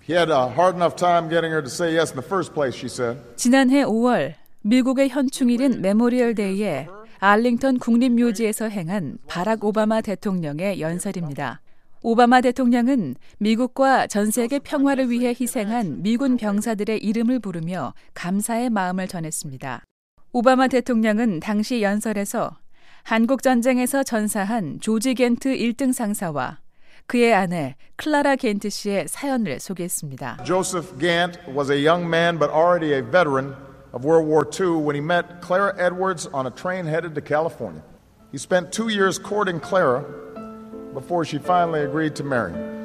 He had a hard enough time getting her to say yes in the first place, she said. 지난해 5월 미국의 현충일인 메모리얼 데이에 알링턴 국립묘지에서 행한 바락 오바마 대통령의 연설입니다. 오바마 대통령은 미국과 전 세계 평화를 위해 희생한 미군 병사들의 이름을 부르며 감사의 마음을 전했습니다. 오바마 대통령은 당시 연설에서 한국 전쟁에서 전사한 조지 겐트 1등 상사와 그의 아내 클라라 겐트 씨의 사연을 소개했습니다. Joseph Gant was a young man but already a veteran of World War II when he met Clara Edwards on a train headed to California. He spent 2 years courting Clara before she finally agreed to marry him.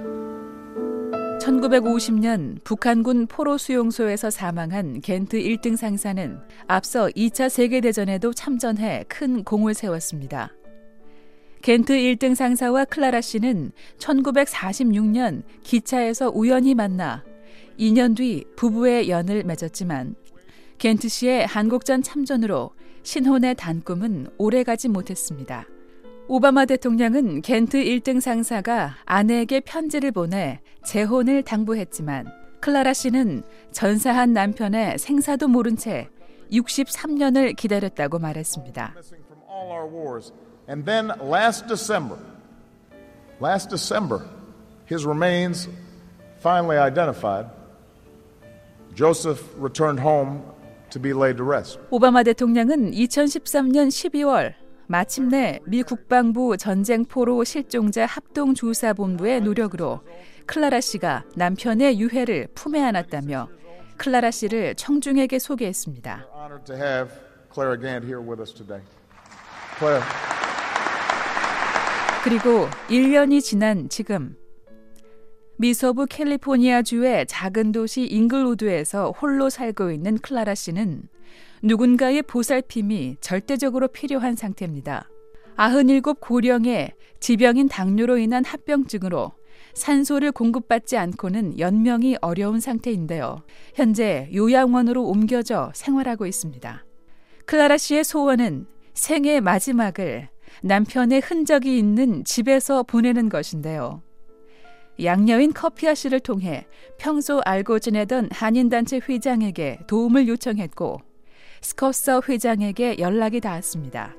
1950년 북한군 포로 수용소에서 사망한 겐트 1등 상사는 앞서 2차 세계대전에도 참전해 큰 공을 세웠습니다. 겐트 1등 상사와 클라라 씨는 1946년 기차에서 우연히 만나 2년 뒤 부부의 연을 맺었지만 겐트 씨의 한국전 참전으로 신혼의 단꿈은 오래가지 못했습니다. 오바마 대통령은 겐트 1등 상사가 아내에게 편지를 보내 재혼을 당부했지만 클라라 씨는 전사한 남편의 생사도 모른 채 63년을 기다렸다고 말했습니다. And then last December, his remains finally identified. Joseph returned home to be laid to rest. 오바마 대통령은 2013년 12월 마침내 미 국방부 전쟁포로 실종자 합동조사본부의 노력으로 클라라 씨가 남편의 유해를 품에 안았다며 클라라 씨를 청중에게 소개했습니다. 그리고 1년이 지난 지금 미서부 캘리포니아주의 작은 도시 잉글우드에서 홀로 살고 있는 클라라 씨는 누군가의 보살핌이 절대적으로 필요한 상태입니다. 97 고령의 지병인 당뇨로 인한 합병증으로 산소를 공급받지 않고는 연명이 어려운 상태인데요. 현재 요양원으로 옮겨져 생활하고 있습니다. 클라라 씨의 소원은 생애 마지막을 남편의 흔적이 있는 집에서 보내는 것인데요. 양녀인 커피아 씨를 통해 평소 알고 지내던 한인단체 회장에게 도움을 요청했고 스커서 회장에게 연락이 닿았습니다.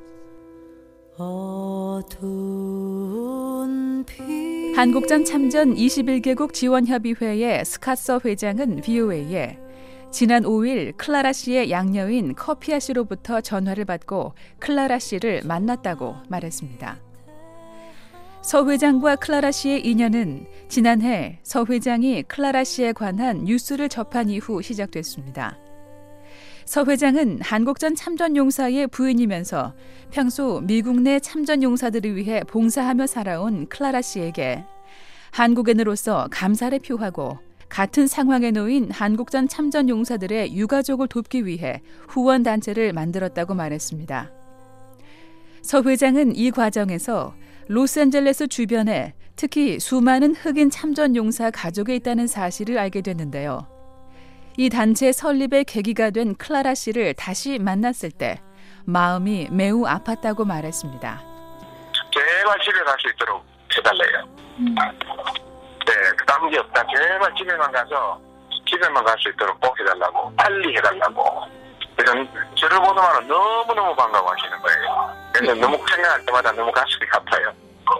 한국전 참전 21개국 지원협의회의 스카서 회장은 VOA에 지난 5일 클라라 씨의 양녀인 커피아 씨로부터 전화를 받고 클라라 씨를 만났다고 말했습니다. 서 회장과 클라라 씨의 인연은 지난해 서 회장이 클라라 씨에 관한 뉴스를 접한 이후 시작됐습니다. 서 회장은 한국전 참전용사의 부인이면서 평소 미국 내 참전용사들을 위해 봉사하며 살아온 클라라 씨에게 한국인으로서 감사를 표하고 같은 상황에 놓인 한국전 참전용사들의 유가족을 돕기 위해 후원단체를 만들었다고 말했습니다. 서 회장은 이 과정에서 로스앤젤레스 주변에 특히 수많은 흑인 참전용사 가족이 있다는 사실을 알게 됐는데요. 이 단체 설립의 계기가 된 클라라 씨를 다시 만났을 때 마음이 매우 아팠다고 말했습니다. 제발 집에 갈 수 있도록 해달래요. 네, 딴 게 없다. 제발 집에만 갈 수 있도록 꼭 해달라고. 빨리 해달라고. 그래서 저를 보더만 너무너무 반가워하시는 거예요. 그래서 너무 생각할 때마다 너무 가슴이 아파요.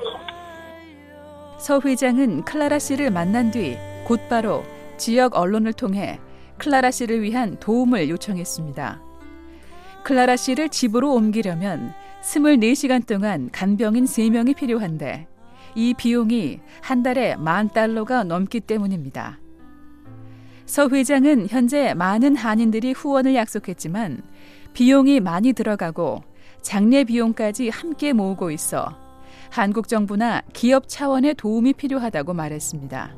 서 회장은 클라라 씨를 만난 뒤 곧바로 지역 언론을 통해 클라라 씨를 위한 도움을 요청했습니다. 클라라 씨를 집으로 옮기려면 24시간 동안 간병인 3명이 필요한데 이 비용이 한 달에 $10,000가 넘기 때문입니다. 서 회장은 현재 많은 한인들이 후원을 약속했지만 비용이 많이 들어가고 장례 비용까지 함께 모으고 있어 한국 정부나 기업 차원의 도움이 필요하다고 말했습니다.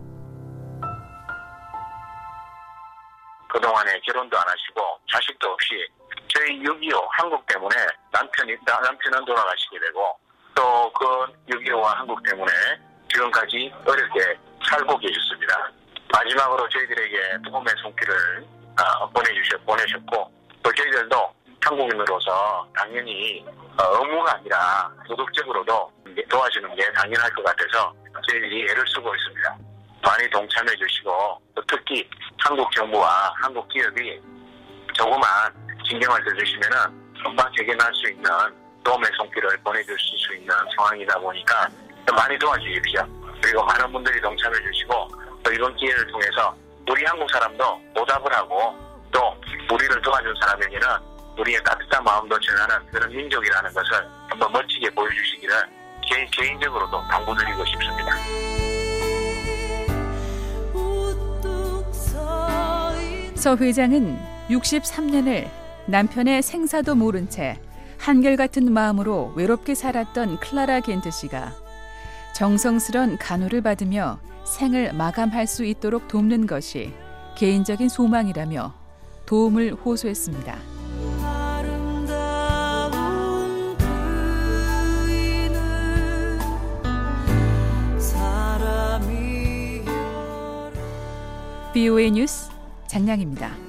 그동안에 결혼도 안 하시고 자식도 없이 저희 6.25 한국 때문에 남편은 돌아가시게 되고 또 그 6.25와 한국 때문에 지금까지 어렵게 살고 계셨습니다. 마지막으로 저희들에게 도움의 손길을 보내셨고 또 저희들도 한국인으로서 당연히 의무가 아니라 도덕적으로도 도와주는 게 당연할 것 같아서 저희들이 애를 쓰고 있습니다. 많이 동참해 주시고 또 특히 한국 정부와 한국 기업이 조그만 신경을 써주시면은 금방 재개날 수 있는 도움의 손길을 보내줄 수 있는 상황이다 보니까 많이 도와주십시오. 그리고 많은 분들이 동참해 주시고 또 이번 기회를 통해서 우리 한국 사람도 보답을 하고 또 우리를 도와준 사람에게는 우리의 따뜻한 마음도 전하는 그런 민족이라는 것을 한번 멋지게 보여주시기를 개인적으로도 당부드리고 싶습니다. 서 회장은 63년을 남편의 생사도 모른 채 한결같은 마음으로 외롭게 살았던 클라라 겐트 씨가 정성스런 간호를 받으며 생을 마감할 수 있도록 돕는 것이 개인적인 소망이라며 도움을 호소했습니다. BOA 뉴스 장량입니다.